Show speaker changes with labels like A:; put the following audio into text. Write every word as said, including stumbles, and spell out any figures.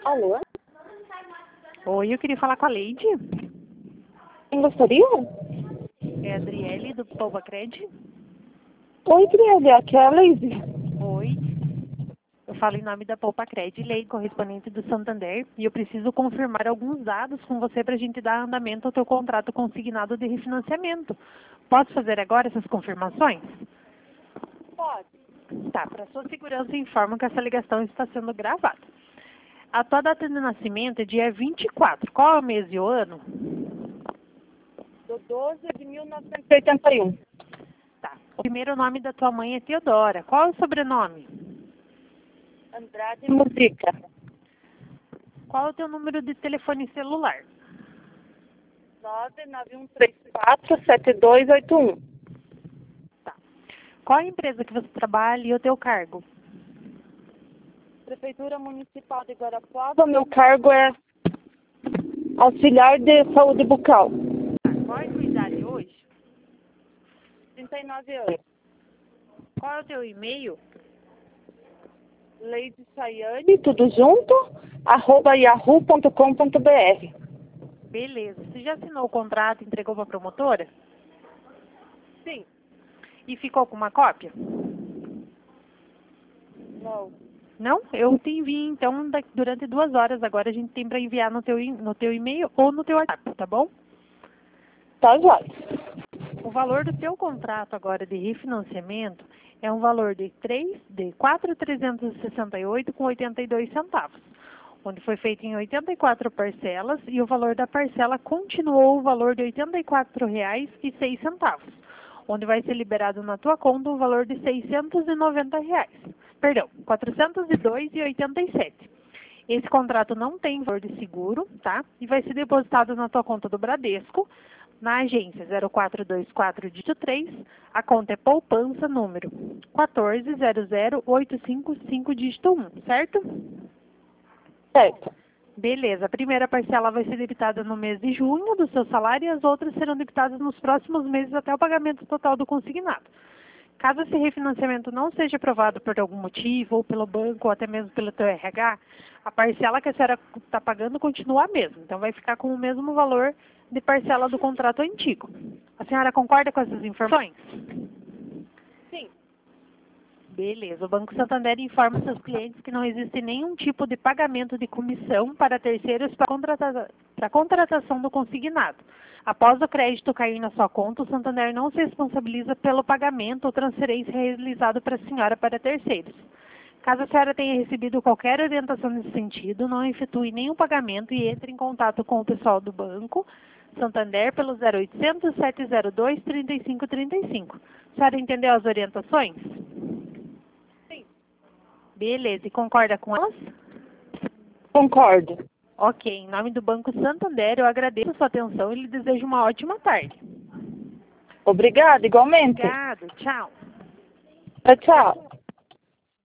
A: Alô?
B: Oi, eu queria falar com a Leide.
A: Quem gostaria?
B: É a Adriele, do Poupa Cred.
A: Oi, Adriele, aqui é a Leide.
B: Oi. Eu falo em nome da Poupa Cred, lei correspondente do Santander, e eu preciso confirmar alguns dados com você para a gente dar andamento ao teu contrato consignado de refinanciamento. Posso fazer agora essas confirmações?
A: Pode.
B: Tá, para sua segurança, informo que essa ligação está sendo gravada. A tua data de nascimento é dia vinte e quatro. Qual é o mês e o ano?
A: Do doze de mil novecentos e oitenta e um.
B: Tá. O primeiro nome da tua mãe é Teodora. Qual é o sobrenome?
A: Andrade Muzica.
B: Qual é o teu número de telefone celular?
A: nove nove um três quatro sete dois oito um.
B: Tá. Qual é a empresa que você trabalha e o teu cargo?
A: Prefeitura Municipal de Guarapuava. Meu cargo é auxiliar de saúde bucal.
B: Tá. Qual é a tua idade hoje?
A: trinta e nove anos.
B: Qual é o teu e-mail?
A: Leide Sayane, tudo junto, arroba yahoo ponto com ponto br.
B: Beleza. Você já assinou o contrato e entregou para a promotora?
A: Sim.
B: E ficou com uma cópia?
A: Não.
B: Não? Eu te envio, então, da- durante duas horas agora a gente tem para enviar no teu, e- no teu e-mail ou no teu WhatsApp, tá bom?
A: Tá, jóia.
B: O valor do teu contrato agora de refinanciamento é um valor de três, de quatro mil trezentos e sessenta e oito com oitenta e dois centavos, onde foi feito em oitenta e quatro parcelas e o valor da parcela continuou o valor de oitenta e quatro reais e seis centavos, onde vai ser liberado na tua conta um valor de seiscentos e noventa reais. Perdão, quatrocentos e dois reais e oitenta e sete centavos. Esse contrato não tem valor de seguro, tá? E vai ser depositado na tua conta do Bradesco, na agência zero quatro dois quatro, dígito três, a conta é poupança número quatorze zero zero oito cinco cinco, dígito um, certo?
A: Certo.
B: Beleza, a primeira parcela vai ser debitada no mês de junho do seu salário e as outras serão debitadas nos próximos meses até o pagamento total do consignado. Caso esse refinanciamento não seja aprovado por algum motivo, ou pelo banco, ou até mesmo pelo teu R H, a parcela que a senhora está pagando continua a mesma. Então, vai ficar com o mesmo valor de parcela do contrato antigo. A senhora concorda com essas informações?
A: Sim.
B: Beleza. O Banco Santander informa seus clientes que não existe nenhum tipo de pagamento de comissão para terceiros para contrata para contratação do consignado. Após o crédito cair na sua conta, o Santander não se responsabiliza pelo pagamento ou transferência realizado para a senhora para terceiros. Caso a senhora tenha recebido qualquer orientação nesse sentido, não efetue nenhum pagamento e entre em contato com o pessoal do Banco Santander pelo zero oitocentos, sete zero dois, trinta e cinco trinta e cinco. A senhora entendeu as orientações?
A: Sim.
B: Beleza. E concorda com elas?
A: Concordo.
B: Ok. Em nome do Banco Santander, eu agradeço a sua atenção e lhe desejo uma ótima tarde.
A: Obrigada, igualmente.
B: Obrigado. Tchau.
A: Tchau, tchau.